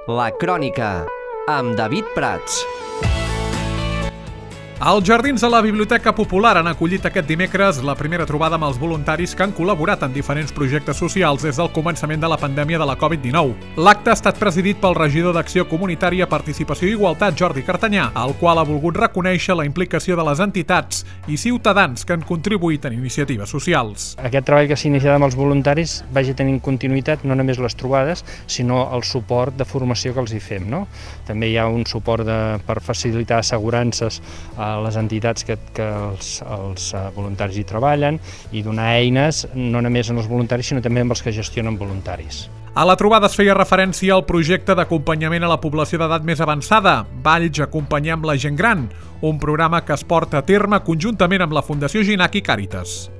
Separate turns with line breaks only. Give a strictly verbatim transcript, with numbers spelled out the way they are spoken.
La Crònica, amb David Prats.
Els Jardins de la Biblioteca Popular han acollit aquest dimecres la primera trobada amb els voluntaris que han col·laborat en diferents projectes socials des del començament de la pandèmia de la covid dinou. L'acte ha estat presidit pel regidor d'Acció Comunitària, Participació i Igualtat, Jordi Cartanyà, el qual ha volgut reconèixer la implicació de les entitats i ciutadans que han contribuït en iniciatives socials.
Aquest treball que s'ha iniciat amb els voluntaris vagi tenint continuïtat, no només les trobades, sinó el suport de formació que els hi fem. No? També hi ha un suport de, per facilitar assegurances a les entitats que, que els, els voluntaris hi treballen i donar eines no només als voluntaris sinó també amb els que gestionen voluntaris.
A la trobada es feia referència al projecte d'acompanyament a la població d'edat més avançada, Valls Acompanyem la gent gran, un programa que es porta a terme conjuntament amb la Fundació Ginac i Càritas.